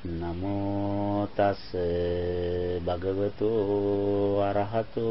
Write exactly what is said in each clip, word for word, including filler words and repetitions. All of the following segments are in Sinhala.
නමෝ තස් භගවතු අරහතු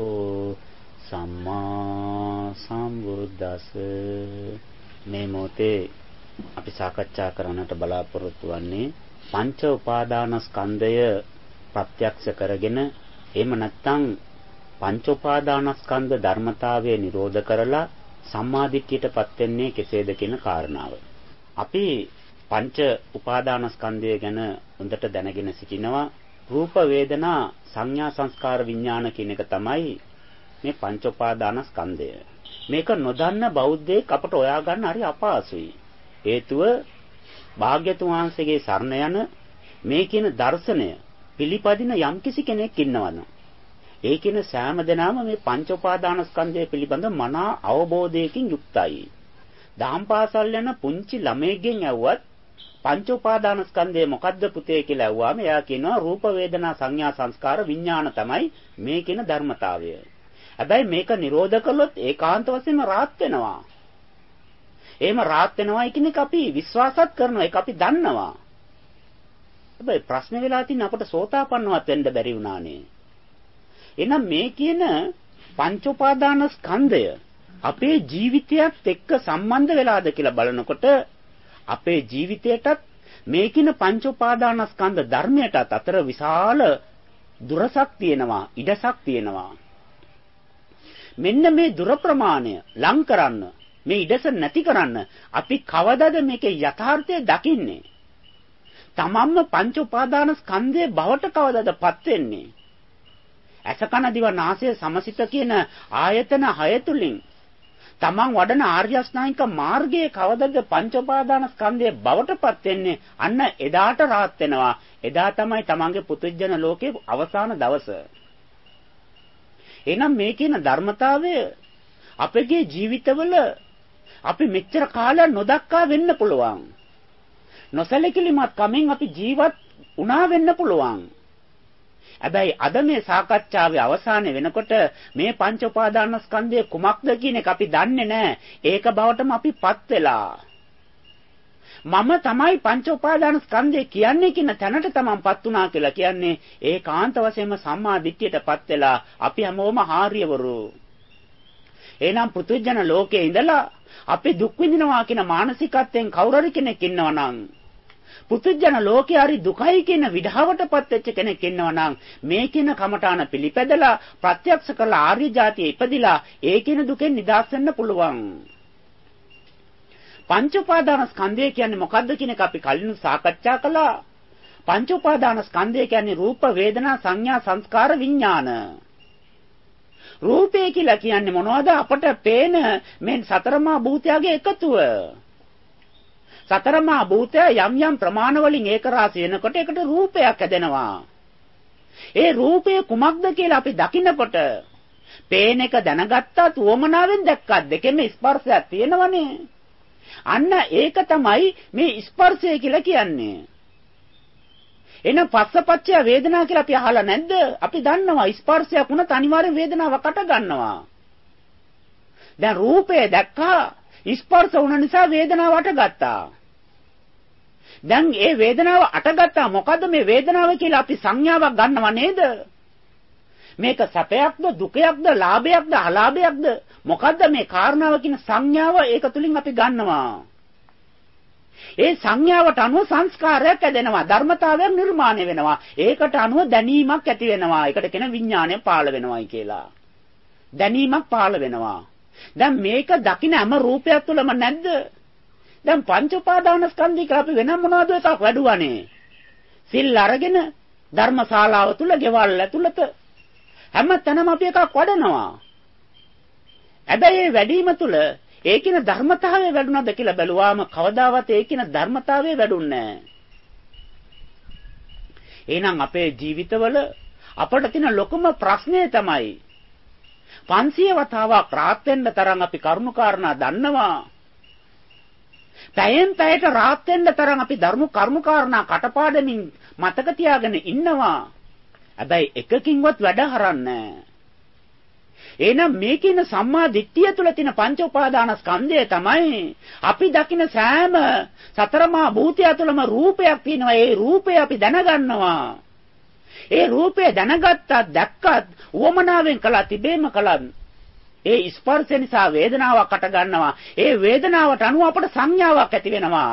සම්මා සම්බුද්දස්ස. මේ මොහොතේ අපි සාකච්ඡා කරන්නට බලාපොරොත්තු වෙන්නේ පංච උපාදානස්කන්ධය ප්‍රත්‍යක්ෂ කරගෙන එහෙම නැත්නම් පංච උපාදානස්කන්ධ ධර්මතාවය නිරෝධ කරලා සම්මාදිට්ඨියටපත් වෙන්නේ කෙසේද කියන කාරණාව. අපි පංච උපාදානස්කන්ධය ගැන හොඳට දැනගෙන සිටිනවා. රූප වේදනා සංඥා සංස්කාර විඥාන කියන එක තමයි මේ පංච උපාදානස්කන්ධය. මේක නොදන්න බෞද්ධයෙක් අපට හොයාගන්න හරි අපහසුයි. හේතුව භාග්‍යතුන් වහන්සේගේ සරණ යන මේ කියන දර්ශනය පිළිපදින යම්කිසි කෙනෙක් ඉන්නවනම් ඒ කියන සෑම දෙනාම මේ පංච උපාදානස්කන්ධය පිළිබඳ මනා අවබෝධයකින් යුක්තයි. දහම් පාසල් යන පුංචි ළමයෙක්ගෙන් ඇහුවත් පංච උපාදානස්කන්ධය මොකද්ද පුතේ කියලා ඇහුවාම එයා කියනවා රූප වේදනා සංඥා සංස්කාර විඥාන තමයි මේ කියන ධර්මතාවය. හැබැයි මේක නිරෝධ කළොත් ඒකාන්ත වශයෙන්ම රාත් වෙනවා. එහෙම රාත් වෙනවයි කියන එක අපි විශ්වාසත් කරනවා. ඒක අපි දන්නවා. හැබැයි ප්‍රශ්නේ වෙලා තියෙන්නේ අපට සෝතාපන්නවත් වෙන්න බැරි වුණානේ. එහෙනම් මේ කියන පංච උපාදානස්කන්ධය අපේ ජීවිතයත් එක්ක සම්බන්ධ වෙලාද කියලා බලනකොට අපේ ජීවිතයටත් මේ කින පංච උපාදානස්කන්ධ ධර්මයටත් අතර විශාල දුරසක් තියෙනවා, ඉඩසක් තියෙනවා. මෙන්න මේ දුර ප්‍රමාණය ලං කරන්න, මේ ඉඩස නැති කරන්න අපි කවදාද මේකේ යථාර්ථය දකින්නේ? තමන්ම පංච උපාදානස්කන්ධයේ බවට කවදාදපත් වෙන්නේ? අසකන දිව නාසය සමසිත කියන ආයතන හය තුලින් තමන් වඩන ආර්ය අෂ්ටාංගික මාර්ගයේ කවදද පංච උපාදානස්කන්ධයේ බවටපත් වෙන්නේ? අන්න එදාට රාත් වෙනවා. එදා තමයි තමන්ගේ පුදුජන ලෝකයේ අවසාන දවස. එහෙනම් මේ කියන ධර්මතාවය අපගේ ජීවිතවල අපි මෙච්චර කාලයක් නොදක්කා වෙන්න පුළුවන්. නොසැලකිලිමත් කමෙන් අපි ජීවත් වුණා වෙන්න පුළුවන්. හැබැයි අද මේ සාකච්ඡාවේ අවසානයේ වෙනකොට මේ පංච උපාදානස්කන්ධය කුමක්ද කියන එක අපි දන්නේ නැහැ. ඒක බවටම අපිපත් වෙලා. මම තමයි පංච උපාදානස්කන්ධය කියන්නේ කියන තැනට තමන්පත් වුණා කියලා කියන්නේ ඒකාන්ත වශයෙන්ම සම්මා දිට්ඨියටපත් වෙලා අපි හැමෝම ආර්යවරු. එහෙනම් පෘථුජන ලෝකයේ ඉඳලා අපි දුක් විඳිනවා කියන මානසිකත්වයෙන් කවුරු කෙනෙක් ඉන්නවනම් පුදුජන ලෝකේ හරි දුකයි කියන විඩාවටපත් වෙච්ච කෙනෙක් ඉන්නවනම් මේ කියන කමඨාන පිළිපැදලා ප්‍රත්‍යක්ෂ කරලා ආර්ය જાතිය ඉපදිලා ඒ කියන දුකෙන් නිදහස් වෙන්න පුළුවන්. පංච උපාදානස්කන්ධය කියන්නේ මොකද්ද කියන එක අපි කලින් සාකච්ඡා කළා. පංච උපාදානස්කන්ධය කියන්නේ රූප වේදනා සංඥා සංස්කාර විඥාන. රූපය කියලා කියන්නේ මොනවද? අපට පේන මේ සතරමා භූතයගේ එකතුව. සතරමා භූතය යම් යම් ප්‍රමාණ වලින් ඒක රාශි වෙනකොට ඒකට රූපයක් හැදෙනවා. ඒ රූපය කුමක්ද කියලා අපි දකිනකොට පේන එක දැනගත්තා තුවමනාවෙන් දැක්කත් දෙකෙම ස්පර්ශයක් තියෙනවනේ. අන්න ඒක තමයි මේ ස්පර්ශය කියලා කියන්නේ. එහෙනම් පස්සපච්චය වේදනා කියලා අපි අහලා නැද්ද? අපි දන්නවා ස්පර්ශයක් වුණත් අනිවාර්යෙන් වේදනාවක් අට ගන්නවා. දැන් රූපය දැක්කා ස්පර්ශ වුණ නිසා වේදනාව අට ගත්තා. දැන් ඒ වේදනාව අටගත්තා. මොකද්ද මේ වේදනාව කියලා අපි සංඥාවක් ගන්නව නේද? මේක සැපයක්ද දුකයක්ද ලාභයක්ද අලාභයක්ද මොකද්ද මේ කාරණාව කියන සංඥාව ඒක තුලින් අපි ගන්නවා. ඒ සංඥාවට අනුව සංස්කාරයක් ඇදෙනවා, ධර්මතාවයක් නිර්මාණය වෙනවා. ඒකට අනුව දැනීමක් ඇති වෙනවා. ඒකට කියන විඥානය පාළ වෙනවායි කියලා. දැනීමක් පාළ වෙනවා. දැන් මේක දකින්න හැම රූපයක් තුළම නැද්ද? දැන් පංච උපාදානස්කන්ධය කියලා අපි වෙන මොනවද එකක් වැඩුවානේ. සිල් අරගෙන ධර්මශාලාව තුල ගෙවල් ඇතුළත හැම තැනම අපි එකක් වඩනවා. හැබැයි මේ වැඩිම තුල ඒකින ධර්මතාවය වැඩුණාද කියලා බැලුවාම කවදාවත් ඒකින ධර්මතාවය වැඩුන්නේ නැහැ. එහෙනම් අපේ ජීවිතවල අපට තියෙන ලොකුම ප්‍රශ්නය තමයි පන්සිය වතාවක් රාත් වෙන්න තරම් අපි කරුණාකාරණා දන්නවා. පැයෙන් පැයට රාත් වෙන්න තරම් අපි ධර්ම කරුණාකාරණා කටපාඩමින් මතක තියාගෙන ඉන්නවා. හැබැයි එකකින්වත් වැඩ හරන්නේ එහෙනම් මේ කියන සම්මා දිට්ඨිය තුළ තියෙන පංච උපාදානස්කන්ධය තමයි අපි දකින සෑම සතරමා භූතය තුළම රූපයක් තියෙනවා. ඒ රූපය අපි දැනගන්නවා. ඒ රූපය දැනගත්තත් දැක්කත් උවමනාවෙන් කළා තිබේම කළා. ඒ ස්පර්ශ නිසා වේදනාවක් අට ගන්නවා. ඒ වේදනාවට අනුව අපට සංඥාවක් ඇති වෙනවා.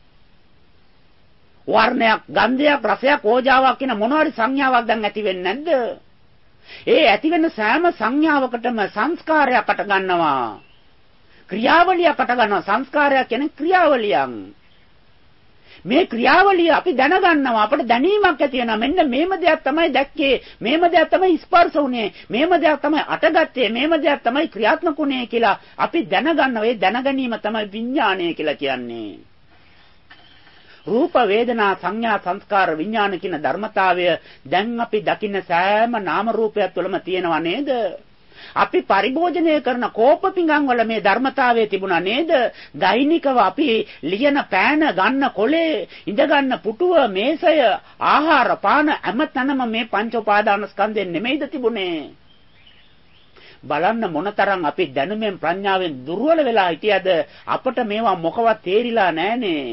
වර්ණයක්, ගන්ධයක්, රසයක්, ඕජාවක් කියන මොනවාරි සංඥාවක් දැන් ඇති වෙන්නේ නැද්ද? ඒ ඇති වෙන සෑම සංඥාවකටම සංස්කාරයක් අට ගන්නවා. ක්‍රියාවලියක් අට ගන්නවා. සංස්කාරයක් කියන්නේ ක්‍රියාවලියක්. මේ ක්‍රියාවලිය අපි දැනගන්නවා. අපට දැනීමක් ඇති වෙනවා. මෙන්න මේම දෙයක් තමයි දැක්කේ. මේම දෙයක් තමයි ස්පර්ශ වුනේ. මේම දෙයක් තමයි අටගත්තේ. මේම දෙයක් තමයි ක්‍රියාත්මක වුනේ කියලා අපි දැනගන්නවා. ඒ දැනගැනීම තමයි විඥාණය කියලා කියන්නේ. රූප, වේදනා, සංඥා, සංස්කාර, විඥාන කියන ධර්මතාවය දැන් අපි දකින්න සෑම නාම රූපයක් තුළම තියෙනවා නේද? අපි පරිභෝජනය කරන කෝප පිඟන් වල මේ ධර්මතාවය තිබුණා නේද? දෛනිකව අපි ලියන පෑන, ගන්න කොලේ, ඉඳ ගන්න පුටුව, මේසය, ආහාර, පාන හැමතැනම මේ පංච උපාදානස්කන්ධයෙන් නෙමෙයිද තිබුණේ? බලන්න මොනතරම් අපි දැනුමෙන් ප්‍රඥාවෙන් දුර්වල වෙලා හිටියද අපට මේවා මොකවත් තේරිලා නැහනේ.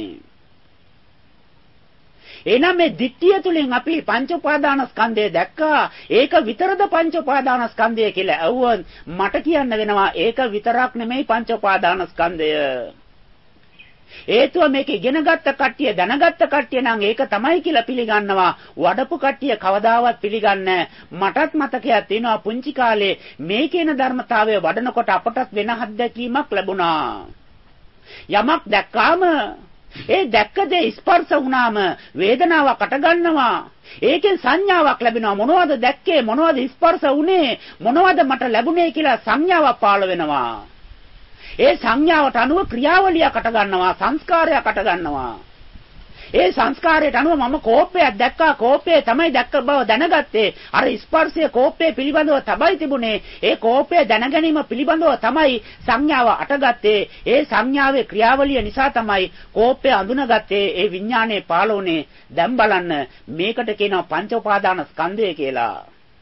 එහෙනම් මේ දිට්ඨිය තුලින් අපි පංච උපාදානස්කන්ධය දැක්කා. ඒක විතරද පංච උපාදානස්කන්ධය කියලා ඇහුවොත් මට කියන්න වෙනවා ඒක විතරක් නෙමෙයි පංච උපාදානස්කන්ධය. හේතුව මේක ඉගෙනගත්ත කට්ටිය දැනගත්ත කට්ටිය නම් ඒක තමයි කියලා පිළිගන්නවා. වඩපු කට්ටිය කවදාවත් පිළිගන්නේ මටත් මතකයක් තියෙනවා පුංචි කාලේ මේ කියන ධර්මතාවය වඩනකොට අපටත් වෙන අත්දැකීමක් ලැබුණා. යමක් දැක්කාම ඒ දැක්ක දේ ස්පර්ශ වුණාම වේදනාවක් අට ගන්නවා. ඒකෙන් සංඥාවක් ලැබෙනවා. මොනවද දැක්කේ? මොනවද ස්පර්ශ වුණේ? මොනවද මට ලැබුණේ කියලා සංඥාවක් පාළ වෙනවා. ඒ සංඥාවට අනුව ක්‍රියාවලියක් අට ගන්නවා. සංස්කාරයක් අට ගන්නවා. ඒ සංස්කාරයට අනුව මම කෝපයක් දැක්කා. කෝපය තමයි දැක්ක බව දැනගත්තේ. අර ස්පර්ශය කෝපය පිළිබඳව තමයි තිබුණේ. ඒ කෝපය දැනගැනීම පිළිබඳව තමයි සංඥාව අටගත්තේ. ඒ සංඥාවේ ක්‍රියාවලිය නිසා තමයි කෝපය අඳුනගත්තේ. ඒ විඥානයේ පාළුනේ. දැන් බලන්න මේකට කියනවා පංච උපාදාන ස්කන්ධය කියලා.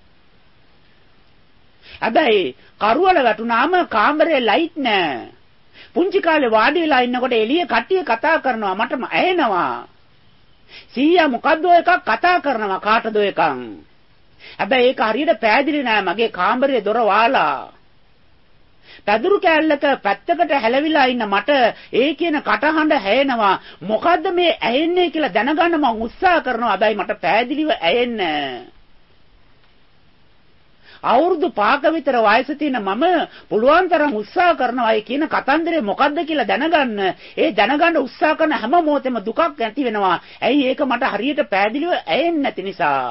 හැබැයි කරුවල වැටුනාම කාමරේ ලයිට් නැහැ. පුංචි කාලේ වාඩි වෙලා ඉන්නකොට එළිය කට්ටිය කතා කරනවා මටම ඇහෙනවා. සීයා මොකද්ද එකක් කතා කරනවා කාටද එකක්. හැබැයි ඒක හරියට පැහැදිලි නෑ. මගේ කාමරයේ දොර වහලා පැදුරු කෑල්ලක පැත්තකට හැලවිලා ඉන්න මට ඒ කියන කටහඬ ඇහෙනවා. මොකද්ද මේ ඇහෙන්නේ කියලා දැනගන්න මම උත්සාහ කරනවා. හැබැයි මට පැහැදිලිව ඇහෙන්නේ අවුරුදු පහක විතර වයස තියෙන මම පුළුවන් තරම් උත්සාහ කරනවා ඒ කියන කතන්දරේ මොකද්ද කියලා දැනගන්න. ඒ දැනගන්න උත්සාහ කරන හැම මොහොතෙම දුකක් ඇති වෙනවා. ඇයි ඒක මට හරියට පැහැදිලිව ඇහෙන්නේ නැති නිසා.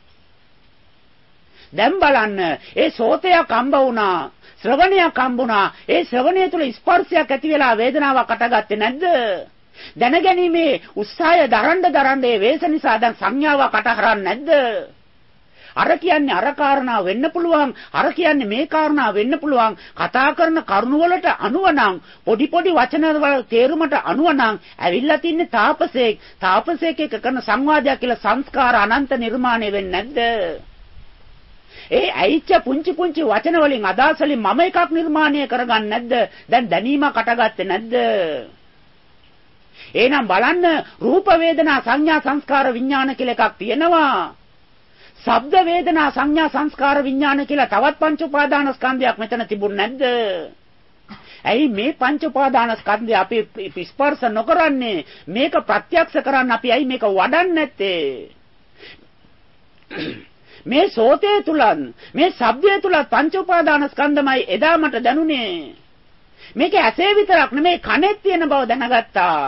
දැන් බලන්න ඒ සෝතයක් හම්බ වුණා. ශ්‍රවණයක් හම්බුණා. ඒ ශ්‍රවණය තුළ ස්පර්ශයක් ඇති වෙලා වේදනාවක් අටගත්තේ නැද්ද? දැනගැනීමේ උත්සාහය දරන්න දරන්න ඒ වේස නිසා දැන් සංඥාවක් අටහරන්නේ නැද්ද? අර කියන්නේ අර කාරණා වෙන්න පුළුවන්. අර කියන්නේ මේ කාරණා වෙන්න පුළුවන්. කතා කරන කරුණ වලට අනුව නම් පොඩි පොඩි වචන වල තේරුමට අනුව නම් ඇවිල්ලා තින්නේ තාපසේක්. තාපසේක එක කරන සංවාදයක් කියලා සංස්කාර අනන්ත නිර්මාණය වෙන්නේ නැද්ද? ඒ ඇයිච්ච පුංචි පුංචි වචන වලින් අදහස් වලින් මම එකක් නිර්මාණය කරගන්නේ නැද්ද? දැන් දැනීමක් අටගත්තේ නැද්ද? එහෙනම් බලන්න රූප වේදනා සංඥා සංස්කාර විඥාන කියලා එකක් තියෙනවා. ශබ්ද වේදනා සංඥා සංස්කාර විඥාන කියලා තවත් පංච උපාදාන ස්කන්ධයක් මෙතන තිබුණ නැද්ද? ඇයි මේ පංච උපාදාන ස්කන්ධය අපි ස්පර්ශ නොකරන්නේ? මේක ප්‍රත්‍යක්ෂ කරන්න අපි ඇයි මේක වඩන්නේ නැත්තේ? මේ සෝතේ තුලන් මේ ශබ්දයේ තුල පංච උපාදාන ස්කන්ධමයි එදා මට දැනුනේ. මේක ඇසේ විතරක් නෙමෙයි කනෙත් තියෙන බව දැනගත්තා.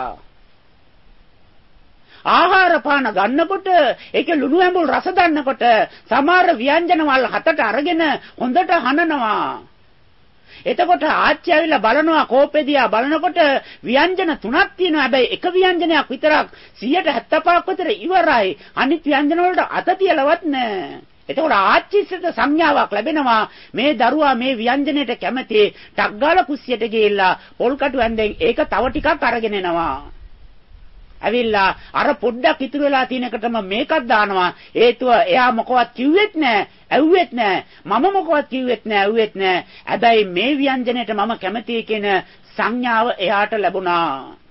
ආහාර පාන ගන්නකොට ඒකේ ලුණු ඇඹුල් රස ගන්නකොට සමහර ව්‍යංජන වල හතට අරගෙන හොඳට හනනවා. එතකොට ආච්චි ඇවිල්ලා බලනවා කෝපෙදියා බලනකොට ව්‍යංජන තුනක් තියෙනවා. හැබැයි එක ව්‍යංජනයක් විතරක් සියයට හැත්තෑ පහක් විතර ඉවරයි. අනිත් ව්‍යංජන වලට අත තියලවත් නැහැ. එතකොට ආච්චිට සංඥාවක් ලැබෙනවා මේ දරුවා මේ ව්‍යංජනයට කැමති. ටක් ගාලා කුස්සියට ගිහිල්ලා පොල් කටු ඇඳෙන් ඒක තව ටිකක් අරගෙන එනවා. ඇවිල්ලා අර පොඩ්ඩක් ඉතුරු වෙලා තියෙන එකටම මේකක් දානවා. හේතුව එයා මොකවත් කිව්වෙත් නැහැ, ඇහුවෙත් නැහැ. මම මොකවත් කිව්වෙත් නැහැ, ඇහුවෙත් නැහැ. හැබැයි මේ ව්‍යංජනයට මම කැමතියි කියන සංඥාව එයාට ලැබුණා.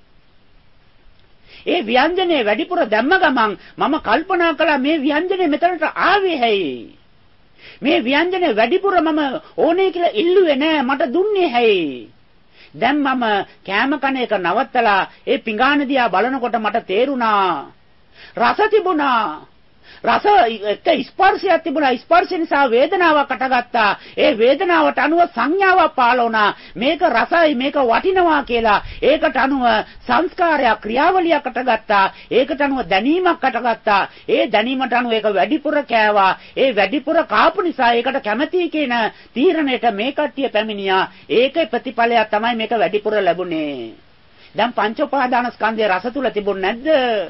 ඒ ව්‍යංජනේ වැඩිපුර දැම්ම ගමන් මම කල්පනා කළා මේ ව්‍යංජනේ මෙතනට ආවේ ඇයි? මේ ව්‍යංජනේ වැඩිපුර මම ඕනේ කියලා ඉල්ලුවේ නෑ, මට දුන්නේ ඇයි? දැන් මම කෑම කන එක නවත්තලා ඒ පිඟාන දිහා බලනකොට මට තේරුණා රස තිබුණා. රස එක ස්පර්ශයක් තිබුණා. ස්පර්ශ නිසා වේදනාවක් අටගත්තා. ඒ වේදනාවට අනුව සංඥාවක් පාළ වුණා. මේක රසයි, මේක වටිනවා කියලා. ඒකට අනුව සංස්කාරයක්, ක්‍රියාවලියක් අටගත්තා. ඒකට අනුව දැනීමක් අටගත්තා. ඒ දැනීමට අනුව ඒක වැඩිපුර කෑවා. ඒ වැඩිපුර කාපු නිසා ඒකට කැමැති කියන තීරණයට මේ කට්ටිය පැමිණියා. ඒකේ ප්‍රතිඵලයක් තමයි මේක වැඩිපුර ලැබුණේ. දැන් පංච උපාදාන ස්කන්ධයේ රස තුල තිබුණ නැද්ද?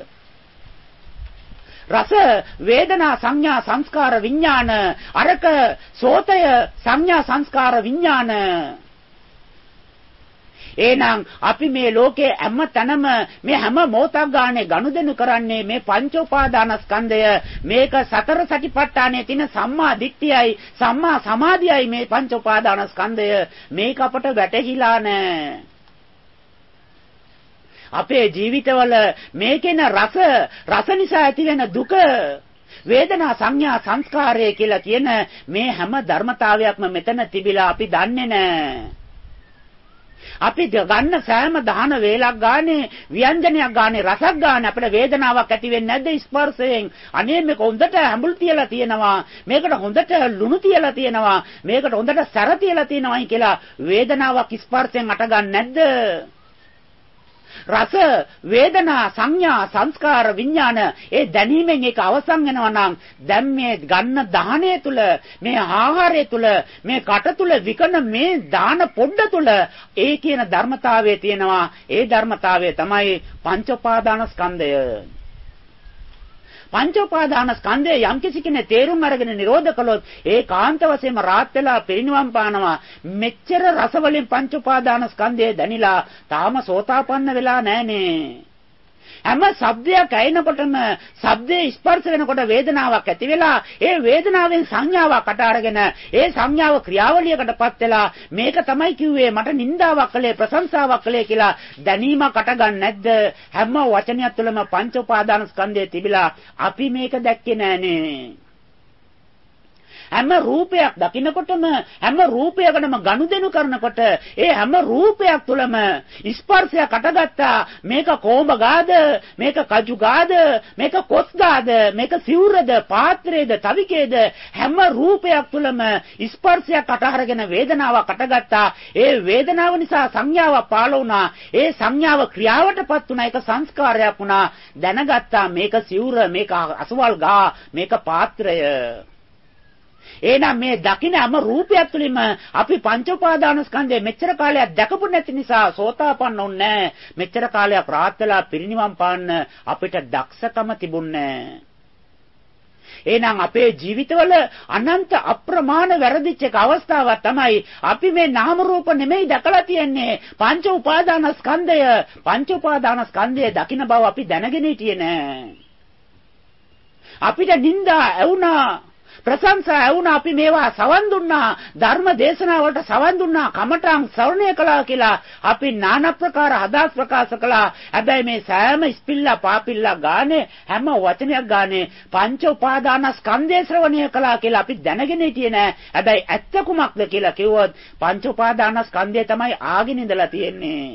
රස, වේදනා, සංඥා, සංස්කාර, විඥාන. අරක සෝතය, සංඥා, සංස්කාර, විඥාන. එහෙනම් අපි මේ ලෝකේ හැම තැනම මේ හැම මොහොතක් ගානේ ගනුදෙනු කරන්නේ මේ පංච උපාදානස්කන්ධය. මේක සතර සටිපට්ඨානයේ තියෙන සම්මා දිට්ඨියයි, සම්මා සමාධියයි මේ පංච උපාදානස්කන්ධය. මේක අපට වැටහිලා නැහැ. අපේ ජීවිතවල මේකේන රස රස නිසා ඇතිවෙන දුක, වේදනා, සංඥා, සංස්කාරය කියලා කියන මේ හැම ධර්මතාවයක්ම මෙතන තිබිලා අපි දන්නේ නැහැ. අපි ගන්න සෑම දහන වේලක් ගානේ, ව්‍යංජනයක් ගානේ, රසක් ගානේ අපිට වේදනාවක් ඇති වෙන්නේ නැද්ද ස්පර්ශයෙන්? අනේ මේක හොඳට ඇඹුල් තියලා තියෙනවා, මේකට හොඳට ලුණු තියලා තියෙනවා, මේකට හොඳට සැර තියලා තියෙනවායි කියලා වේදනාවක් ස්පර්ශයෙන් අට ගන්න නැද්ද? රස, වේදනා, සංඥා, සංස්කාර, විඥාන ඒ දැනීමෙන් ඒක අවසන් වෙනවා නම් දැන් මේ ගන්න දහණය තුල, මේ ආහාරය තුල, මේ කට තුල විකන මේ දාන පොඩ්ඩ තුල ඒ කියන ධර්මතාවය තියෙනවා. ඒ ධර්මතාවය තමයි පංච උපාදානස්කන්ධය. පංච උපාදානස්කන්ධය යම් කිසි කෙනෙක් තේරුම් අරගෙන නිරෝධ කළොත් ඒ කාන්ත වශයෙන්ම රාත් වෙලා පිරිනිවන් පානවා. මෙච්චර රස වලින් පංච උපාදානස්කන්ධය දැනිලා තාම සෝතාපන්න වෙලා නැහනේ. හැම ශබ්දයක් ඇහෙනකොටම ශබ්දේ ස්පර්ශ වෙනකොට වේදනාවක් ඇති වෙලා ඒ වේදනාවෙන් සංඥාවක් අට අරගෙන ඒ සංඥාව ක්‍රියාවලියකටපත් වෙලා මේක තමයි කිව්වේ මට නින්දාවක් කළේ ප්‍රශංසාවක් කළේ කියලා දැනීමක් අට ගන්න නැද්ද? හැම වචනයක් තුළම පංච උපාදාන ස්කන්ධය තිබිලා අපි මේක දැක්කේ නෑනේ. හැම රූපයක් දකින්නකොටම හැම රූපයකටම ගනුදෙනු කරනකොට ඒ හැම රූපයක් තුළම ස්පර්ශයක් අටගත්තා. මේක කොඹ ගාද, මේක කජු ගාද, මේක කොස් ගාද, මේක සිවුරද, පාත්‍රයේද, තවිකේද හැම රූපයක් තුළම ස්පර්ශයක් අටහරගෙන වේදනාවක් අටගත්තා. ඒ වේදනාව නිසා සංඥාවක් පාළ වුණා. ඒ සංඥාව ක්‍රියාවටපත් වුණා. ඒක සංස්කාරයක් වුණා. දැනගත්තා මේක සිවුර, මේක අසවල් ගා, මේක පාත්‍රය. එහෙනම් මේ දකින්න හැම රූපයක් තුළින්ම අපි පංච උපාදානස්කන්ධය මෙච්චර කාලයක් දැකපු නැති නිසා සෝතාපන්න වුන්නේ නැහැ. මෙච්චර කාලයක් රාත් වෙලා පිරිනිවන් පාන්න අපිට දක්ෂකම තිබුණේ නැහැ. එහෙනම් අපේ ජීවිතවල අනන්ත අප්‍රමාණ වැරදිච්ච එක අවස්ථාවක් තමයි අපි මේ නාම රූප නෙමෙයි දැකලා තියෙන්නේ. පංච උපාදානස්කන්ධය පංච උපාදානස්කන්ධය දකින්න බව අපි දැනගෙන හිටියේ නෑ. අපිට නිന്ദා ඇවුනා, ප්‍රශංසා ඇවුනා, අපි මේවා සවන් දුන්නා, ධර්ම දේශනා වලට සවන් දුන්නා, කමඨං ශ්‍රවණය කළා කියලා අපි নানা ප්‍රකාර අදහස් ප්‍රකාශ කළා. හැබැයි මේ සෑම ස්පිල්ලා පාපිල්ලා ගානේ හැම වචනයක් ගානේ පංච උපාදානස්කන්ධය ශ්‍රවණය කළා කියලා අපි දැනගෙන හිටියේ නෑ. හැබැයි ඇත්ත කුමක්ද කියලා කිව්වොත් පංච උපාදානස්කන්ධය තමයි ආගෙන ඉඳලා තියෙන්නේ.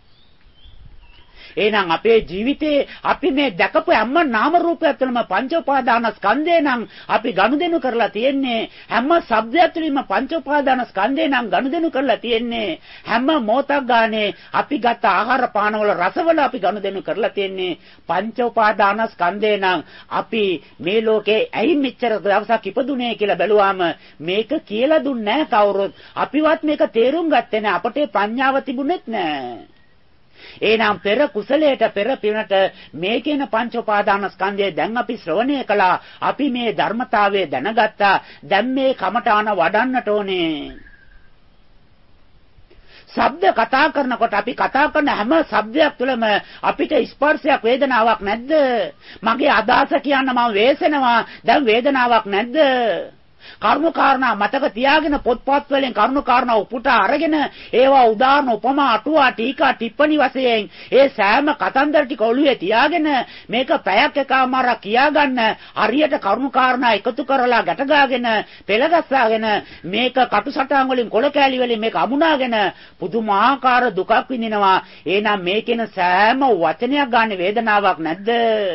එහෙනම් අපේ ජීවිතේ අපි මේ දැකපු හැම නාම රූපයක් තුළම පංච උපාදානස්කන්ධය නම් අපි ගනුදෙනු කරලා තියෙන්නේ. හැම ශබ්දයක් තුළින්ම පංච උපාදානස්කන්ධය නම් ගනුදෙනු කරලා තියෙන්නේ. හැම මොහොතක් ගානේ අපි ගත ආහාර පානවල රසවල අපි ගනුදෙනු කරලා තියෙන්නේ පංච උපාදානස්කන්ධය නම්. අපි මේ ලෝකේ ඇයි මෙච්චර දවසක් ඉපදුනේ කියලා බැලුවාම මේක කියලා දුන්නේ නැහැ කවුරුත්. අපිවත් මේක තේරුම් ගත්තේ නැහැ. අපට ප්‍රඥාව තිබුණෙත් නැහැ. එහෙනම් පෙර කුසලයට පෙර පිනට මේ කියන පංච උපාදානස්කන්ධය දැන් අපි ශ්‍රවණය කළා. අපි මේ ධර්මතාවය දැනගත්තා. දැන් මේ කමඨාන වඩන්නට ඕනේ. ශබ්ද කතා කරනකොට අපි කතා කරන හැම ශබ්දයක් තුළම අපිට ස්පර්ශයක් වේදනාවක් නැද්ද? මගේ අදහස කියන්න මම වෙහෙසෙනවා. දැන් වේදනාවක් නැද්ද? කරුණු කාරණා මතක තියාගෙන පොත්පත් වලින් කරුණු කාරණා උපුටා අරගෙන ඒවා උදාහරණ උපමා අටුවා ටීකා ටිප්පණි වශයෙන් ඒ සෑම කතන්දර ටික ඔළුවේ තියාගෙන මේක පැයක් එකමාරක් කියාගන්න හරියට කරුණු කාරණා එකතු කරලා ගැටගාගෙන පෙළගස්සාගෙන මේක කටුසටහන් වලින් කොළ කෑලි වලින් මේක අමුණාගෙන පුදුමාකාර දුකක් විඳිනවා. එහෙනම් මේකෙන සෑම වචනයක් ගන්න වේදනාවක් නැද්ද?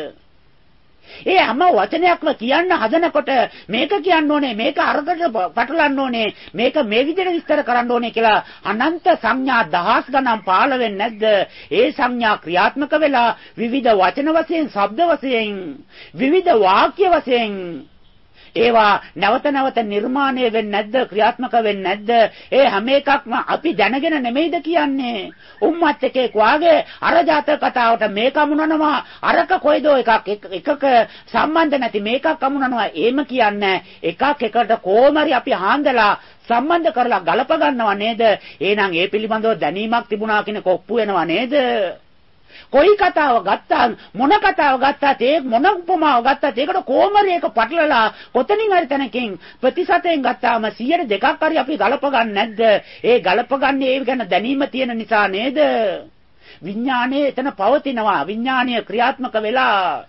ඒ හැම වචනයක්ම කියන්න හදනකොට මේක කියන්න ඕනේ, මේක අරකට පටලන්න ඕනේ, මේක මේ විදිහට විස්තර කරන්න ඕනේ කියලා අනන්ත සංඥා දහස් ගණන් පාළ වෙන්නේ නැද්ද? ඒ සංඥා ක්‍රියාත්මක වෙලා විවිධ වචන වශයෙන්, ශබ්ද වශයෙන්, විවිධ වාක්‍ය වශයෙන් ඒවා නැවත නැවත නිර්මාණය වෙන්නේ නැද්ද? ක්‍රියාත්මක වෙන්නේ නැද්ද? ඒ හැම එකක්ම අපි දැනගෙන නෙමෙයිද කියන්නේ? උම්මත් එකෙක් වාගේ අර ජාතක කතාවට මේක අමුණනවා, අරක කොයිදෝ එකක් එකක සම්බන්ධ නැති මේකක් අමුණනවා. එහෙම කියන්නේ එකක් එකට කොහොමරි අපි හාන්දලා සම්බන්ධ කරලා ගලප ගන්නවා නේද? එහෙනම් ඒ පිළිබඳව දැනීමක් තිබුණා කියන කොප්පු වෙනවා නේද? කොයි කතාව ගත්තා මොන කතාව ගත්තා ඒ මොන උපමාව ගත්තා ඒකට කොහොමද ඒක පටලලා කොතනින් හරි තැනකින් ප්‍රතිශතයෙන් ගත්තාම සියයට දෙකක් හරි අපි ගලප ගන්න නැද්ද? ඒ ගලප ගන්න ඒ ගැන දැනීම තියෙන නිසා නේද? විඥානයේ එතන පවතිනවා. විඥානීය ක්‍රියාත්මක වෙලා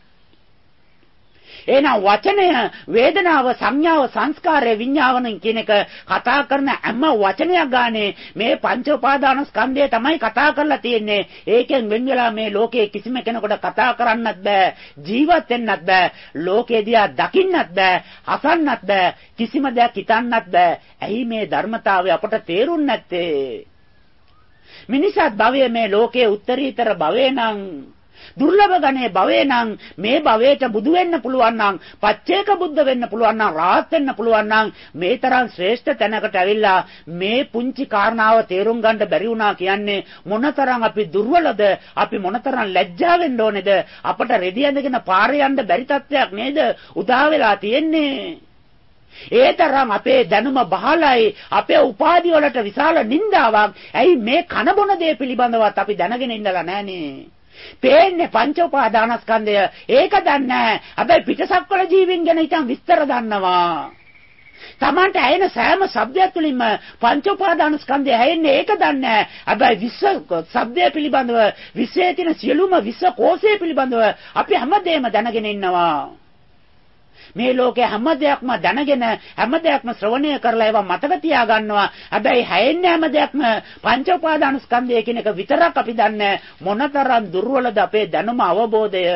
එහෙනම් වචනය, වේදනාව, සංඥාව, සංස්කාරය, විඥාවන කියන එක කතා කරන හැම වචනයක් ගානේ මේ පංච උපාදාන ස්කන්ධය තමයි කතා කරලා තියෙන්නේ. ඒකෙන් වෙන් වෙලා මේ ලෝකයේ කිසිම කෙනෙකුට කතා කරන්නත් බෑ, ජීවත් වෙන්නත් බෑ, ලෝකේ දිහා දකින්නත් බෑ, අසන්නත් බෑ, කිසිම දෙයක් හිතන්නත් බෑ. ඇයි මේ ධර්මතාවය අපට තේරුන්නේ නැත්තේ? මිනිසත් භවයේ මේ ලෝකයේ උත්තරීතර භවය නම් දුර්ලභ ගණේ භවේ නම් මේ භවයට බුදු වෙන්න පුළුවන් නම් පච්චේක බුද්ධ වෙන්න පුළුවන් නම් රාහත් වෙන්න පුළුවන් නම් මේ තරම් ශ්‍රේෂ්ඨ තැනකට ඇවිල්ලා මේ පුංචි කාරණාව තේරුම් ගන්න බැරි වුණා කියන්නේ මොනතරම් අපි දුර්වලද? අපි මොනතරම් ලැජ්ජා වෙන්න ඕනේද? අපට රෙදි ඇඳගෙන පාරේ යන්න බැරි තත්ත්වයක් නේද උදා වෙලා තියෙන්නේ? ඒ තරම් අපේ දැනුම බහලයි, අපේ උපාධි වලට විශාල නින්දාවක්. ඇයි මේ කන බොන දේ පිළිබඳවත් අපි දැනගෙන ඉඳලා නැහනේ? පේන්නේ පංච උපාදානස්කන්ධය. ඒක දන්නේ නැහැ. හැබැයි පිටසක්වල ජීවීන් ගැන ඉතින් විස්තර දන්නවා. Tamante ඇයෙන සෑම શબ્දයක් තුළින්ම පංච උපාදානස්කන්ධය ඇයෙන්නේ. ඒක දන්නේ නැහැ. හැබැයි විශ්ව શબ્දය පිළිබඳව, විශ්වයේ තියෙන සියලුම විශ්ව කෝෂය පිළිබඳව අපි හැමදේම දැනගෙන ඉන්නවා. මේ ලෝකේ හැම දෙයක්ම දැනගෙන හැම දෙයක්ම ශ්‍රවණය කරලා ඒවා මතක තියා ගන්නවා. හැබැයි හැයෙන්නේ හැම දෙයක්ම පංච උපාදාන ස්කන්ධය කියන එක විතරක් අපි දන්නේ. මොනතරම් දුර්වලද අපේ දැනුම අවබෝධය.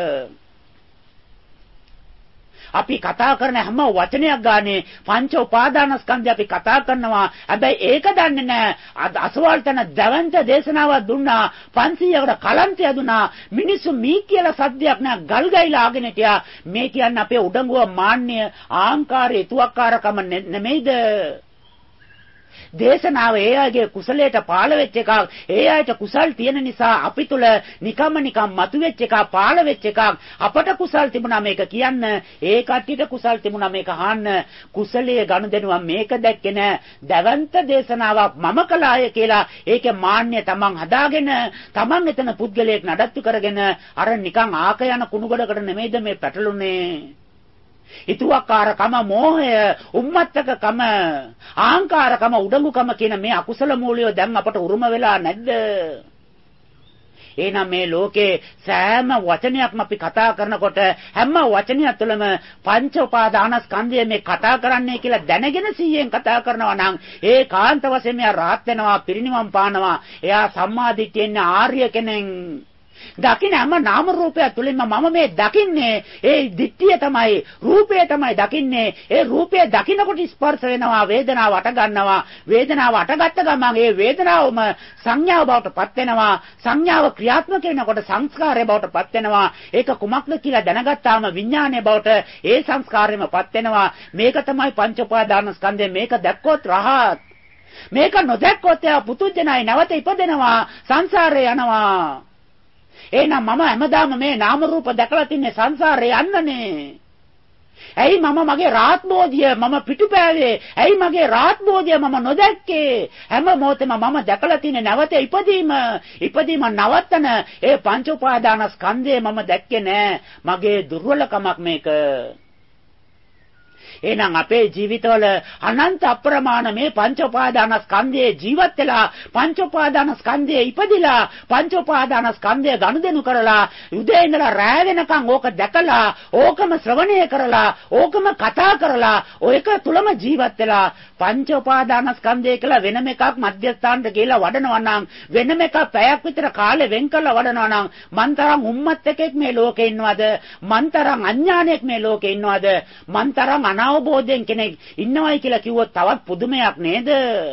අපි කතා කරන හැම වචනයක් ගානේ පංච උපාදානස්කන්ධය අපි කතා කරනවා. හැබැයි ඒක දන්නේ නැහැ. අසවල් තන දවන්ත දේශනාවක් දුන්නා. පන්සීයකට කලන්තය දුන්නා. මිනිස්සු මී කියලා සද්දයක් නෑ ගල් ගයිලා ආගෙන හිටියා. මේ කියන්නේ අපේ උඩඟුව මාන්නය, ආහංකාරය, තුවක්කාරකම නෙමෙයිද? දේශනාව ඒ අයගේ කුසලයට පාළ වෙච්ච එකක්. ඒ අයට කුසල් තියෙන නිසා අපි තුල නිකම්ම නිකම් මතුවෙච්ච එකක්, පාළ වෙච්ච එකක්. අපට කුසල් තිබුණා මේක කියන්න, ඒ කට්ටියට කුසල් තිබුණා මේක අහන්න. කුසලයේ ගනුදෙනුව මේක දැක්කේ නෑ. දවන්ත දේශනාවක් මම කළාය කියලා ඒකේ මාන්නය තමන් හදාගෙන, තමන් එතන පුද්ගලයෙක් නඩත්තු කරගෙන අර නිකන් ආක යන කුණුගඩකට නෙමෙයිද මේ පැටළුනේ. හිතුවක්කාරකම, මෝහය, උම්මත්තකකම, ආහංකාරකම, උඩඟුකම කියන මේ අකුසල මූලියෝ දැන් අපට උරුම වෙලා නැද්ද? එහෙනම් මේ ලෝකේ සෑම වචනයක්ම අපි කතා කරනකොට හැම වචනයක් තුළම පංච උපාදානස්කන්ධය මේ කතා කරන්නේ කියලා දැනගෙන සීයෙන් කතා කරනවා නම් ඒ කාන්ත වශයෙන් මෙයා රාහත් වෙනවා, පිරිනිවන් පානවා. එයා සම්මාදිට්ඨියෙන් ආර්ය කෙනෙක්. දකින්න හැම නාම රූපය තුළින්ම මම මේ දකින්නේ ඒ දිට්ඨිය තමයි, රූපය තමයි දකින්නේ. ඒ රූපය දකින්නකොට ස්පර්ශ වෙනවා, වේදනාව අට ගන්නවා. වේදනාව අටගත්ත ගමන් ඒ වේදනාවම සංඥාව බවට පත් වෙනවා. සංඥාව ක්‍රියාත්මක වෙනකොට සංස්කාරය බවට පත් වෙනවා. ඒක කුමක්ද කියලා දැනගත්තාම විඥානය බවට ඒ සංස්කාරයම පත් වෙනවා. මේක තමයි පංච උපාදානස්කන්ධය. මේක දැක්කොත් රහත්. මේක නොදැක්කොත් එයා පුතුජනයි, නැවත ඉපදෙනවා, සංසාරේ යනවා. එහෙනම් මම හැමදාම මේ නාම රූප දැකලා තින්නේ සංසාරේ යන්නනේ. ඇයි මම මගේ රාත් බෝධිය මම පිටුපෑවේ? ඇයි මගේ රාත් බෝධිය මම නොදැක්කේ? හැම මොහොතෙම මම දැකලා තියෙන නැවත ඉපදීම, ඉපදීම නවත්තන ඒ පංච උපාදානස්කන්ධය මම දැක්කේ නෑ. මගේ දුර්වලකමක් මේක. එහෙනම් අපේ ජීවිතවල අනන්ත අප්‍රමාණ මේ පංච උපාදානස්කන්ධයේ ජීවත් වෙලා පංච උපාදානස්කන්ධයේ ඉපදිලා පංච උපාදානස්කන්ධය ගනුදෙනු කරලා උදේ ඉඳලා රැ වෙනකන් ඕක දැකලා ඕකම ශ්‍රවණය කරලා ඕකම කතා කරලා ඔයක තුලම ජීවත් වෙලා පංච උපාදානස්කන්ධය කියලා වෙනම එකක් මධ්‍යස්ථානට ගිහලා වඩනවා නම් වෙනම එකක් පැයක් විතර කාලේ වෙන් කරලා වඩනවා නම් මන්තරම් උම්මත් එකෙක් මේ ලෝකේ ඉන්නවද? මන්තරම් අඥානයක් මේ ලෝකේ ඉන්නවද? මන්තරම් අවබෝධයෙන් කෙනෙක් ඉන්නවයි කියලා කිව්වොත් තවත් පුදුමයක් නේද?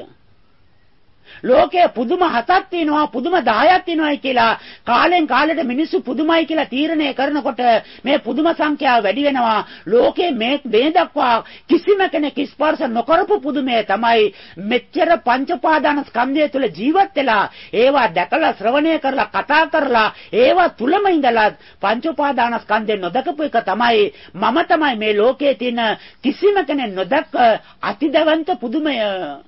ලෝකයේ පුදුම හතක් තියෙනවා, පුදුම දහයක් තියෙනවායි කියලා කාලෙන් කාලෙට මිනිස්සු පුදුමයි කියලා තීරණය කරනකොට මේ පුදුම සංඛ්‍යාව වැඩි වෙනවා. ලෝකයේ මේ මේ දක්වා කිසිම කෙනෙක් ස්පර්ශ නොකරපු පුදුමය තමයි මෙච්චර පංච උපාදාන ස්කන්ධය තුළ ජීවත් වෙලා ඒවා දැකලා ශ්‍රවණය කරලා කතා කරලා ඒවා තුලම ඉඳලා පංච උපාදාන ස්කන්ධය නොදකපු එක තමයි මම තමයි මේ ලෝකයේ තියෙන කිසිම කෙනෙක් නොදක අතිදවන්ත පුදුමය.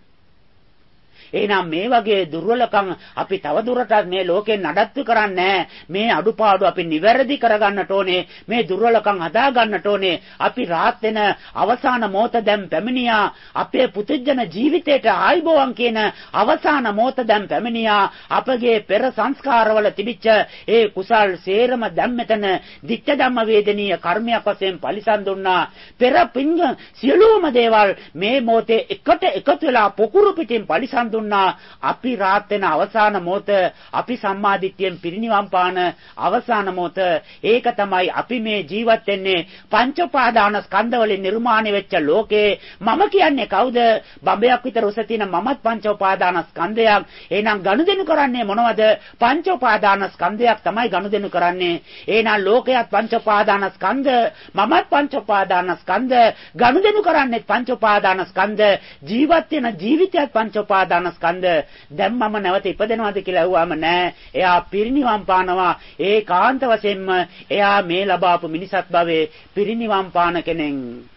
එහෙනම් මේ වගේ දුර්වලකම් අපි තවදුරටත් මේ ලෝකෙන් නඩත්තු කරන්නේ මේ අඩුපාඩු අපි නිවැරදි කරගන්නට ඕනේ. මේ දුර්වලකම් හදා ගන්නට ඕනේ. අපි රාත් වෙන අවසාන මොහොත දැන් පැමිණියා. අපේ පුදුජන ජීවිතයට ආයිබෝවන් කියන අවසාන මොහොත දැන් පැමිණියා. අපගේ පෙර සංස්කාරවල තිබිච්ච ඒ කුසල් සේරම දැන් මෙතන දික්ක ධම්ම වේදනීය කර්මයක් වශයෙන් පරිසම් දුන්නා. පෙර පිංග සියලුම දේවල් මේ මොහොතේ එකට එකතු වෙලා පොකුරු පිටින් පරිසම් අපි රාත් වෙන අවසාන මොහොත අපි සම්මාදිට්ඨියෙන් පිරිනිවන් පාන අවසාන මොහොත ඒක තමයි අපි මේ ජීවත් වෙන්නේ පංච උපාදාන ස්කන්ධ වලින් නිර්මාණය වෙච්ච ලෝකේ. මම කියන්නේ කවුද? බඹයක් විතර උස තියෙන මමත් පංච උපාදාන ස්කන්ධයක්. එහෙනම් ගනුදෙනු කරන්නේ මොනවද? පංච උපාදාන ස්කන්ධයක් තමයි ගනුදෙනු කරන්නේ. එහෙනම් ලෝකයක් පංච උපාදාන ස්කන්ධ, මමත් පංච උපාදාන ස්කන්ධ, ගනුදෙනු කරන්නේ පංච උපාදාන ස්කන්ධ, ජීවත් වෙන ජීවිතයත් පංච උපාදාන ස්කන්ධ. දැන් මම නැවත ඉපදෙනවද කියලා අහුවාම නෑ. එයා පිරිනිවන් පානවා. ඒකාන්ත වශයෙන්ම එයා මේ ලබාපු මිනිසත් භවයේ පිරිනිවන් පාන කෙනෙක්.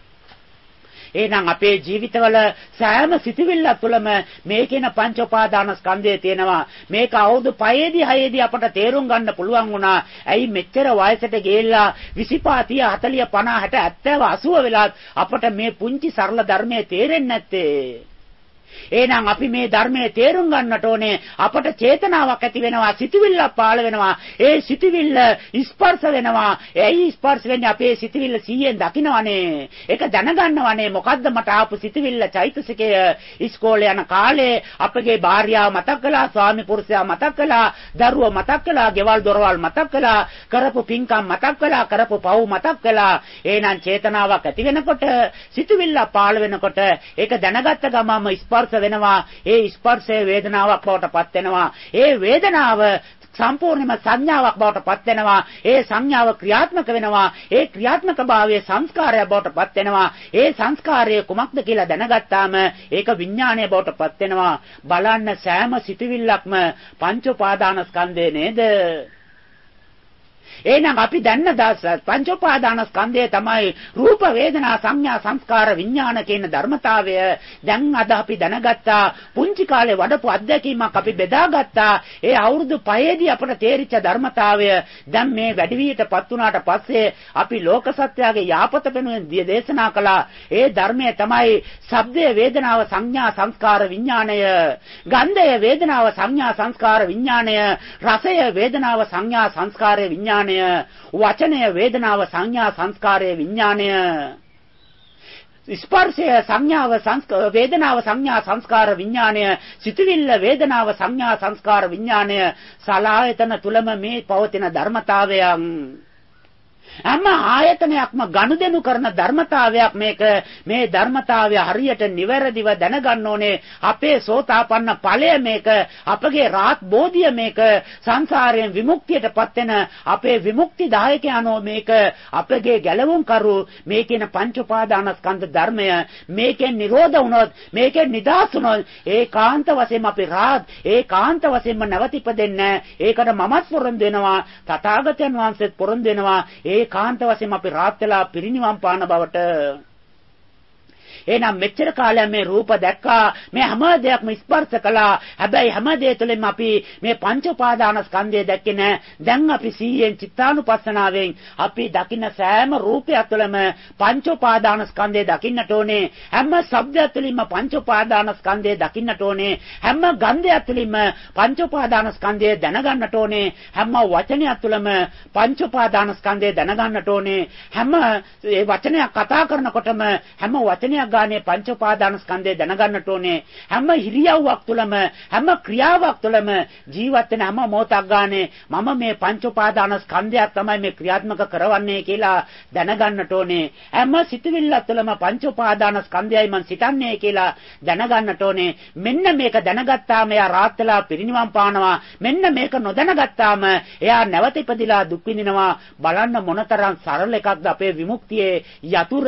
එහෙනම් අපේ ජීවිතවල සෑම සිතුවිල්ලක් තුළම මේ කියන පංච උපාදාන ස්කන්ධය තියෙනවා. මේක අවුරුදු පහේදී හයේදී අපට තේරුම් ගන්න පුළුවන් වුණා. ඇයි මෙච්චර වයසට ගිහිල්ලා විසිපහ තිහ හතලිහ පනහ හැට හැත්තෑ අසූව වෙලත් අපට මේ පුංචි සරල ධර්මයේ තේරෙන්නේ නැත්තේ? එහෙනම් අපි මේ ධර්මයේ තේරුම් ගන්නට ඕනේ. අපට චේතනාවක් ඇති වෙනවා, සිතුවිල්ලක් පාළ වෙනවා. ඒ සිතුවිල්ල ස්පර්ශ වෙනවා. ඒයි ස්පර්ශ වෙන්නේ අපේ සිතුවිල්ල සීයෙන් දකින්නවනේ. ඒක දැනගන්නවනේ. මොකද්ද මට ආපු සිතුවිල්ල? චෛතසිකය. ඉස්කෝලේ යන කාලේ අපගේ භාර්යාව මතක් කළා, ස්වාමි පුරුෂයා මතක් කළා, දරුවෝ මතක් කළා, ගෙවල් දොරවල් මතක් කළා, කරපු පින්කම් මතක් කළා, කරපු පව් මතක් කළා. එහෙනම් චේතනාවක් ඇති වෙනකොට, සිතුවිල්ල පාළ වෙනකොට ඒක දැනගත්ත ගමම ස්පර්ශ වෙනවා. ඒ ස්පර්ශයේ වේදනාවක් බවට පත් වෙනවා. ඒ වේදනාව සම්පූර්ණයෙන්ම සංඥාවක් බවට පත් වෙනවා. ඒ සංඥාව ක්‍රියාත්මක වෙනවා. ඒ ක්‍රියාත්මක භාවයේ සංස්කාරය බවට පත් වෙනවා. ඒ සංස්කාරය කුමක්ද කියලා දැනගත්තාම ඒක විඥාණය බවට පත් වෙනවා. බලන්න සෑම සිතුවිල්ලක්ම පංච උපාදානස්කන්ධය නේද? එහෙනම් අපි දන්න දාස පංච උපාදානස්කන්ධය තමයි රූප වේදනා සංඥා සංස්කාර විඥාන කියන ධර්මතාවය. දැන් අද අපි දැනගත්තා. පුංචි කාලේ වඩපු අත්දැකීමක් අපි බෙදාගත්තා. ඒ අවුරුදු පහේදී අපට තේරිච්ච ධර්මතාවය දැන් මේ වැඩි වියටපත් වුණාට පස්සේ අපි ලෝක සත්‍යයේ යාපත වෙනුවෙන් දේශනා කළා. ඒ ධර්මය තමයි ශබ්දය වේදනාව සංඥා සංස්කාර විඥාණය, ගන්ධය වේදනාව සංඥා සංස්කාර විඥාණය, රසය වේදනාව සංඥා සංස්කාර විඥාණය, වචනය වේදනාව සංඥා සංස්කාරයේ විඥාණය, ස්පර්ශය සංඥාව සංස්කාර වේදනාව සංඥා සංස්කාර විඥාණය, සිතුවිල්ල වේදනාව සංඥා සංස්කාර විඥාණය, සලආයතන තුලම මේ පවතින ධර්මතාවයන් හැම ආයතනයක්ම ගනුදෙනු කරන ධර්මතාවයක් මේක. මේ ධර්මතාවය හරියට නිවැරදිව දැනගන්න ඕනේ. අපේ සෝතාපන්න ඵලය මේක. අපගේ රාත් බෝධිය මේක. සංසාරයෙන් විමුක්තියටපත් වෙන අපේ විමුක්ති දායකයන්ෝ මේක. අපගේ ගැලවුම් කරු මේ කියන පංච උපාදානස්කන්ධ ධර්මය. මේකෙන් නිරෝධ වුණොත්, මේකෙන් නිදහස් වුණොත් ඒකාන්ත වශයෙන්ම අපි රාත් ඒකාන්ත වශයෙන්ම නැවත ඉපදෙන්නේ. ඒකට මමත් පොරොන්දු වෙනවා. තථාගතයන් වහන්සේත් පොරොන්දු වෙනවා. ඒ ඒකාන්ත වශයෙන් අපි රාත් වෙලා පිරිනිවන් පාන බවට. එහෙනම් මෙච්චර කාලයක් මේ රූප දැක්කා, මේ හැම දෙයක්ම ස්පර්ශ කළා. හැබැයි හැම දෙය තුළින්ම අපි මේ පංච උපාදානස්කන්ධය දැක්කේ නැහැ. දැන් අපි සීයෙන් චිත්තානුපස්සනාවෙන් අපි දකින්න සෑම රූපයක් තුළම පංච උපාදානස්කන්ධය දකින්නට ඕනේ. හැම ශබ්දයක් තුළින්ම පංච උපාදානස්කන්ධය දකින්නට ඕනේ. හැම ගන්ධයක් තුළින්ම පංච උපාදානස්කන්ධය දැනගන්නට ඕනේ. හැම වචනයක් තුළම පංච උපාදානස්කන්ධය දැනගන්නට ඕනේ. හැම ඒ වචනයක් කතා කරනකොටම හැම වචනයක් ගානේ පංච උපාදානස්කන්ධය දැනගන්නට ඕනේ. හැම හිරියව්වක් තුළම හැම ක්‍රියාවක් තුළම ජීවත් වෙන හැම මොහොතක් ගානේ මම මේ පංච උපාදානස්කන්ධයක් තමයි මේ ක්‍රියාත්මක කරවන්නේ කියලා දැනගන්නට ඕනේ. හැම සිතුවිල්ලක් තුළම පංච උපාදානස්කන්ධයයි මම සිතන්නේ කියලා දැනගන්නට ඕනේ. මෙන්න මේක දැනගත්තාම එයා රාත් වෙලා පිරිනිවන් පානවා. මෙන්න මේක නොදැනගත්තාම එයා නැවත ඉපදිලා දුක් විඳිනවා. බලන්න මොනතරම් සරල එකක්ද අපේ විමුක්තියේ යතුර.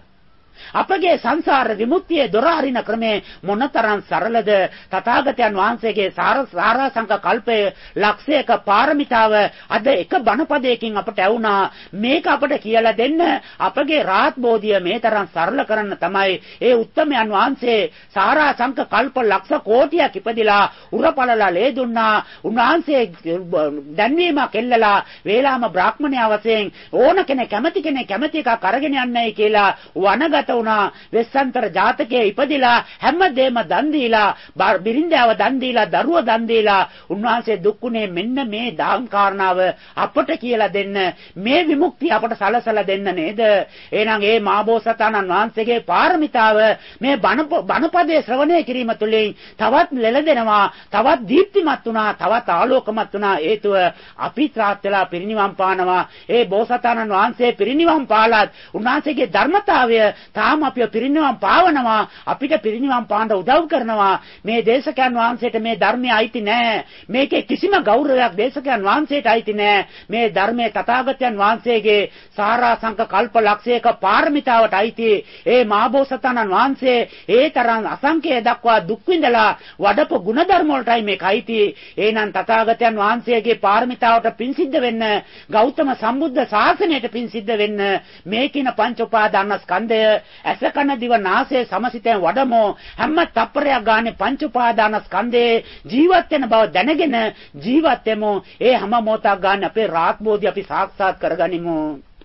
අපගේ සංසාර විමුක්තියේ දොර අරින ක්‍රමේ මොනතරම් සරලද. තථාගතයන් වහන්සේගේ සාරාංශක කල්පයේ ලක්ෂයක පාරමිතාව අද එක බණපදයකින් අපට ඇවුනා. මේක අපට කියලා දෙන්න අපගේ රාහත් බෝධිය මේ තරම් සරල කරන්න තමයි ඒ උත්තමයන් වහන්සේ සාරාංශක කල්ප ලක්ෂ කෝටියක් ඉපදිලා උරපලලා ලේ දුන්නා. උන්වහන්සේ දැන්වීමක් එල්ලලා වේලාම බ්‍රාහ්මණයා වශයෙන් ඕන කෙනෙක් කැමති කෙනෙක් කැමති එකක් අරගෙන යන්නයි කියලා වනගත වුණා. වෙස්සන්තර ජාතකයේ ඉපදිලා හැමදේම දන් දීලා බිරින්දාව දන් දීලා දරුව දන් දීලා උන්වහන්සේ දුක්ුණේ මෙන්න මේ දාම් කාරණාව අපට කියලා දෙන්න, මේ විමුක්තිය අපට සලසලා දෙන්න නේද? එහෙනම් ඒ මාබෝසතාණන් වහන්සේගේ පාරමිතාව මේ බණපදයේ ශ්‍රවණය කිරීම තුළින් තවත් ලෙලදෙනවා, තවත් දීප්තිමත් වුණා, තවත් ආලෝකමත් වුණා. හේතුව අපි ත්‍රාත් වෙලා පිරිනිවන් පානවා. ඒ බෝසතාණන් වහන්සේ පිරිනිවන් පාලත් උන්වහන්සේගේ ධර්මතාවය තාම අපිව පිරිනිවන් පාවනවා. අපිට පිරිනිවන් පාන්න උදව් කරනවා. මේ දේශකයන් වහන්සේට මේ ධර්මය අයිති නෑ. මේකේ කිසිම ගෞරවයක් දේශකයන් වහන්සේට අයිති නෑ. මේ ධර්මයේ තථාගතයන් වහන්සේගේ සාරාංශක කල්ප ලක්ෂයක පාරමිතාවට අයිති. ඒ මාබෝසතාණන් වහන්සේ ඒ තරම් අසංකේය දක්වා දුක් විඳලා වඩපු ගුණධර්ම වලටයි මේක අයිති. එහෙනම් තථාගතයන් වහන්සේගේ පාරමිතාවට පින් සිද්ධ වෙන්න, ගෞතම සම්බුද්ධ ශාසනයට පින් සිද්ධ වෙන්න මේ කින පංච උපාදානස්කන්ධය ඇස කන දිව නාසය සමසිතෙන් වඩමෝ හැම තප්පරයක් ගානේ පංච උපාදානස්කන්ධේ ජීවත් වෙන බව දැනගෙන ජීවත් වෙමු. ඒ හැම මොහොතක් ගන්න අපේ රාහත් බෝධි අපි සාක්ෂාත් කරගනිමු.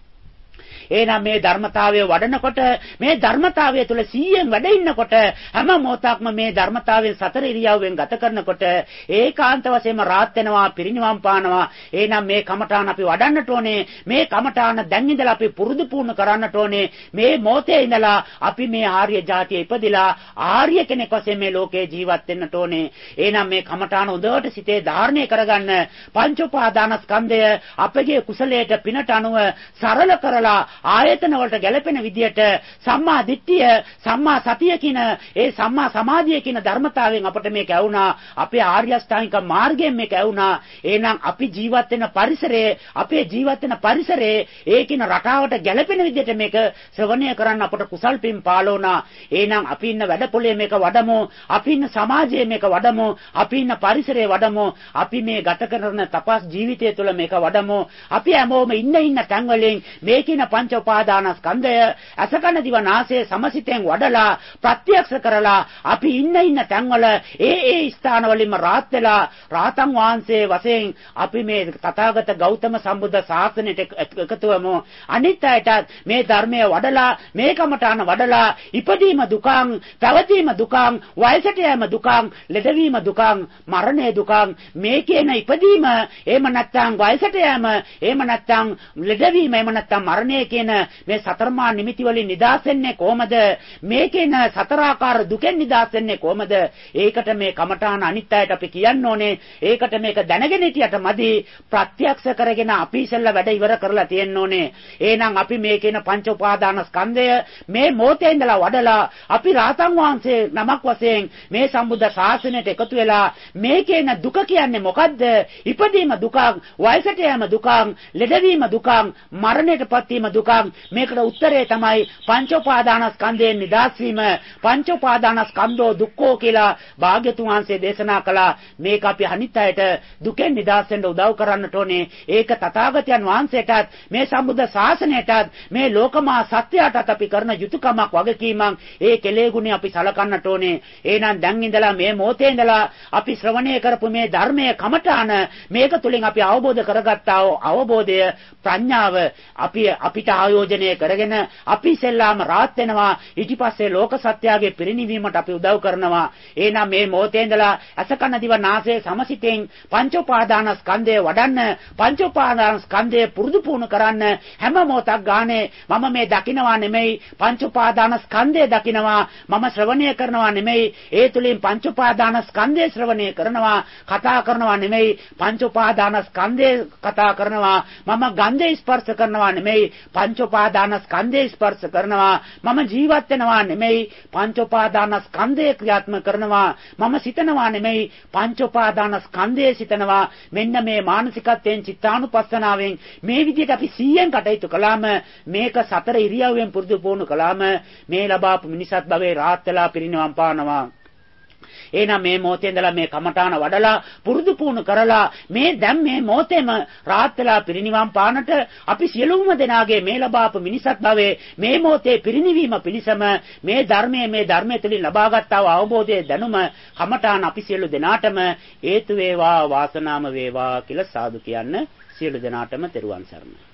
එහෙනම් මේ ධර්මතාවය වඩනකොට, මේ ධර්මතාවය තුළ සීයෙන් වැඩ ඉන්නකොට, හැම මොහොතක්ම මේ ධර්මතාවයෙන් සතර ඉරියව්වෙන් ගත කරනකොට ඒකාන්ත වශයෙන්ම රාත් වෙනවා, පිරිනිවන් පානවා. එහෙනම් මේ කමඨාන අපි වඩන්නට ඕනේ. මේ කමඨාන දැන් ඉඳලා අපි පුරුදු පුහුණු කරන්නට ඕනේ. මේ මොහොතේ ඉඳලා අපි මේ ආර්ය જાතිය ඉපදිලා ආර්ය කෙනෙක් වශයෙන් මේ ලෝකේ ජීවත් වෙන්නට ඕනේ. එහෙනම් මේ කමඨාන උදවට සිතේ ධාරණය කරගන්න පංච උපාදානස්කන්ධය අපගේ කුසලයට පිනට අනුව සරල කරලා ආයතන වලට ගැලපෙන විදියට සම්මා දිට්ඨිය, සම්මා සතිය කියන ඒ සම්මා සමාධිය කියන ධර්මතාවයෙන් අපට මේක ඇවුනා. අපේ ආර්ය අෂ්ටාංගික මාර්ගයෙන් මේක ඇවුනා. එහෙනම් අපි ජීවත් වෙන පරිසරයේ, අපේ ජීවත් වෙන පරිසරයේ ඒ කියන රටාවට ගැලපෙන විදියට මේක ශ්‍රවණය කරන්න අපට කුසල් පින් පාලෝනා. එහෙනම් අපි ඉන්න වැඩපොළේ මේක වඩමු, අපි ඉන්න සමාජයේ මේක වඩමු, අපි ඉන්න පරිසරයේ වඩමු, අපි මේ ගත කරන තපස් ජීවිතය තුළ මේක වඩමු. අපි හැමෝම ඉන්න ඉන්න තැන් වලින් මේ කියන පංච උපාදානස්කන්ධය අසකන දිව නාසය සමසිතෙන් වඩලා ප්‍රත්‍යක්ෂ කරලා අපි ඉන්න ඉන්න තැන්වල ඒ ඒ ස්ථානවලින්ම රාත් වෙලා රාතන් වහන්සේ වශයෙන් අපි මේ තථාගත ගෞතම සම්බුද්ධ ශාසනයට එකතු වෙමු. අනිත් අයටත් මේ ධර්මය වඩලා, මේ කමඨාන වඩලා ඉපදීම දුකං, පැවතීම දුකං, වයසට යෑම දුකං, ලෙඩවීම දුකං, මරණය දුකං, මේ කියන ඉපදීම, එහෙම නැත්නම් වයසට යෑම, එහෙම නැත්නම් ලෙඩවීම, එහෙම නැත්නම් මරණය කියන මේ සතරමා නිමිති වලින් නිදහස් වෙන්නේ කොහමද? මේකේන සතරාකාර දුකෙන් නිදහස් වෙන්නේ කොහමද? ඒකට මේ කමඨාන අනිත් අයට අපි කියන්න ඕනේ. ඒකට මේක දැනගෙන හිටියට මදි. ප්‍රත්‍යක්ෂ කරගෙන අපි ඉස්සෙල්ලා වැඩ ඉවර කරලා තියෙන්න ඕනේ. එහෙනම් අපි මේකේන පංච උපාදාන ස්කන්ධය මේ මොහොතේ ඉඳලා වඩලා අපි රාතන් වහන්සේ නමක් වශයෙන් මේ සම්බුද්ධ ශාසනයට එකතු වෙලා මේකේන දුක කියන්නේ මොකද්ද? ඉපදීම දුකක්, වයසට යෑම දුකක්, ලෙඩවීම දුකක්, මරණයටපත් වීම දුකක්, දුකක්. මේකට උත්තරේ තමයි පංච උපාදානස්කන්ධයෙන් නිදහස් වීම. පංච උපාදානස්කන්ධෝ දුක්ඛෝ කියලා භාග්‍යතුන් වහන්සේ දේශනා කළා. මේක අපි අනිත් අයට දුකෙන් නිදහස් වෙන්න උදව් කරන්නට ඕනේ. ඒක තථාගතයන් වහන්සේටත් මේ සම්බුද්ධ ශාසනයටත් මේ ලෝකමහා සත්‍යයටත් අපි කරන යුතුයකමක් වගකීමක්. ඒ කෙලෙගුණේ අපි සලකන්නට ඕනේ. එහෙනම් දැන් ඉඳලා මේ මොහොතේ ඉඳලා අපි ශ්‍රවණය කරපු මේ ධර්මයේ කමඨාන මේක තුලින් අපි අවබෝධ කරගත්තා වූ අවබෝධය ප්‍රඥාව අපි අපිට ආයෝජනය කරගෙන අපි ඉස්සෙල්ලාම රාත් වෙනවා. ඊට පස්සේ ලෝක සත්‍යයේ පිරිනිවීමට අපි උදව් කරනවා. එහෙනම් මේ මොහොතේ ඉඳලා අසකන දිව නාසය සමසිතෙන් පංච උපාදානස්කන්ධය වඩන්න, පංච උපාදානස්කන්ධය පුරුදු පුහුණු කරන්න. හැම මොහොතක් ගානේ මම මේ දකින්නවා නෙමෙයි පංච උපාදානස්කන්ධය දකින්නවා. මම ශ්‍රවණය කරනවා නෙමෙයි ඒ තුලින් පංච උපාදානස්කන්ධය ශ්‍රවණය කරනවා. කතා කරනවා නෙමෙයි පංච උපාදානස්කන්ධය කතා කරනවා. මම ගන්ධය ස්පර්ශ කරනවා නෙමෙයි පංච උපාදානස්කන්ධය ස්පර්ශ කරනවා. මම ජීවත් වෙනවා නෙමෙයි පංච උපාදානස්කන්ධය ක්‍රියාත්මක කරනවා. මම සිතනවා නෙමෙයි පංච උපාදානස්කන්ධය සිතනවා. මෙන්න මේ මානසිකත්වයෙන් චිත්තානුපස්සනාවෙන් මේ විදිහට අපි සීයෙන් කටයුතු කළාම මේක සතර ඉරියව්වෙන් පුරුදු පුහුණු කළාම මේ ලබාපු මිනිසත් භවයේ රාහත් වෙලා පිරිනිවන් පානවා. එහෙනම් මේ මොහොතේ ඉඳලා මේ කමඨාන වඩලා පුරුදු පුහුණු කරලා මේ දැන් මේ මොහොතේම රාහත් වෙලා පිරිනිවන් පානට අපි සියලුම දෙනාගේ මේ ලබාපු මිනිසත් භවයේ මේ මොහොතේ පිරිනිවීම පිණිසම මේ ධර්මයේ මේ ධර්මයේ තුලින් ලබාගත් අවබෝධයේ දැනුම කමඨාන අපි සියලු දෙනාටම හේතු වේවා වාසනාම වේවා කියලා සාදු කියන්න සියලු දෙනාටම තෙරුවන් සරණයි.